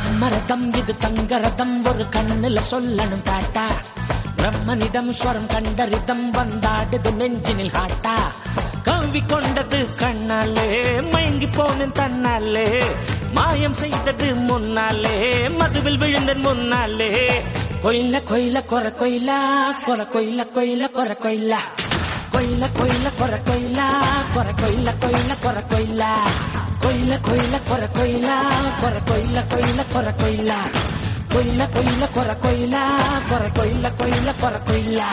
பிரம்மரதம் இது தங்கரதம் ஒரு கண்ணுல சொல்லணும் தாட்டா பிரம்மனிடம் ஸ்வரம் கண்டரிதம் வந்தாடுது நெஞ்சினில் ஹாட்டா கவி கொண்டது கண்ணாலே மயங்கி போனேன் தன்னாலே மாயம் செய்தது முன்னாலே மதுவில் விழுந்தன் முன்னாலே கொயில கொயில கொர கொயிலா கொர கொயில கொயில கொர கொயிலா கொயில கொயில கொர கொயிலா கொர கொயில கொயில கொர கொயிலா கொயில கொயில கொர கொயிலா கொர கொயில கொயில கொர கொயிலா கொயில கொயில கொர கொயிலா கொர கொயில கொயில கொர கொயிலா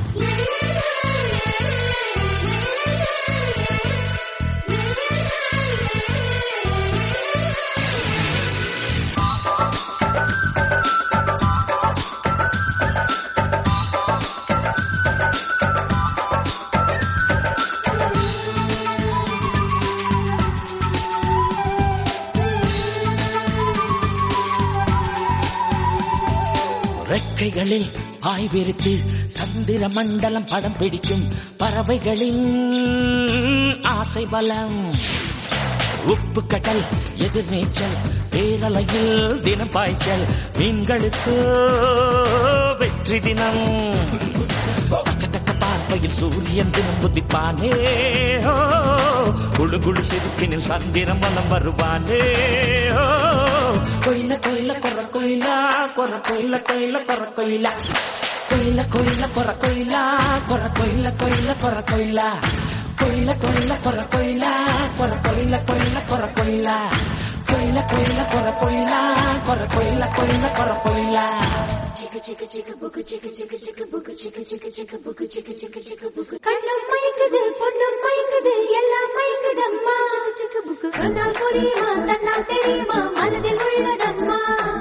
ரெக்கைகளில் பாய் விரித்து சந்திர மண்டலம் படம் பிடிக்கும் பறவைகளின் ஆசை பலம் உப்பு கடல் எதிர்நீச்சல் பேரலையில் தினம் பாய்ச்சல் மீன்களுக்கு வெற்றி தினம் தக்க தக்க பார்வையில் சூரியன் தினம் புதிப்பானே குழு குழு சிரிப்பினில் சந்திரம் வலம் வருவானே கொயில கொயில கொர கொயிலா கொர கொயில கொயில கொர கொயிலா கொயில கொயில கொர கொயிலா கொர கொயில கொயில கொர கொயிலா கொயில கொயில கொர கொயிலா கொர கொயில கொயில கொர கொயிலா கொயில கொயில கொர கொயிலா கொர கொயில கொயில கொர கொயிலா Chicka chicka chicka buku chicka chicka chicka buku chicka chicka chicka buku chicka chicka chicka buku kannam mayikudu ponnam mayikudu ellam mayikudamma chicka buku sonna puriyuma tannal theriyuma manadil ulladamma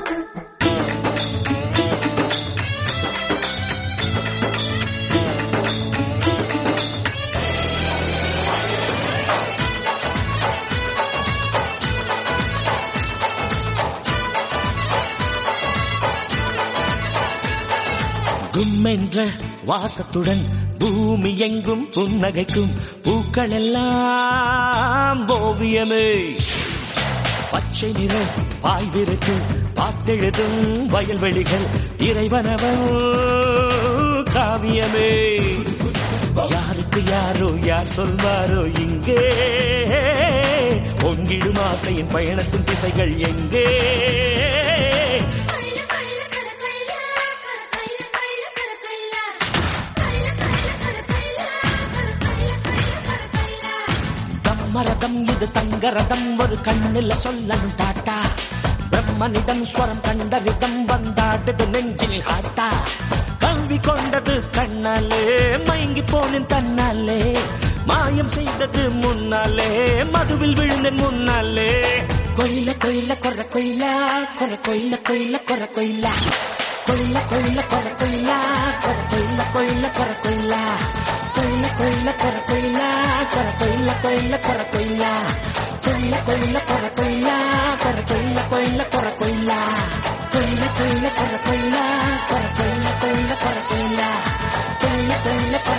கும்மென்ற வாசத்துடன் பூமி எங்கும் புன்னகைக்கும் பூக்கள் எல்லாம் ஓவியமே பச்சை நிற பாய் விரித்து பாட்டெழுதும் வயல்வெளிகள் இறைவனவன் காவியமே யாருக்கு யாரோ யார் சொல்வாரோ இங்கே பொங்கிடும் ஆசையின் பயணத்தின் திசைகள் எங்கே பிரம்மரதம் இது தங்கரதம் ஒரு கண்ணுல சொல்லணும் தாட்டா பிரம்மனிடம் ஸ்வரம் கண்டரிதம் வந்தாடுது நெஞ்சில் ஹாட்டா கல்வி கொண்டது கண்ணாலே மயங்கி போனேன் தன்னாலே மாயம் செய்தது முன்னாலே மதுவில் விழுந்தேன் முன்னாலே கொயில கொயில கொர கொயிலா கொர கொயில கொயில கொர கொயிலா கொயில கொயில கொர கொயிலா கொர கொயில கொயில கொர கொயிலா கொயில கொயில கொர கொயிலா கொர கொயில கொயில கொர கொயிலா கொயில கொயில கொர கொயிலா கொர கொயில கொயில கொர கொயிலா கொயில கொயில கொர கொயிலா கொர கொயில கொயில கொர கொயிலா கொயில கொயில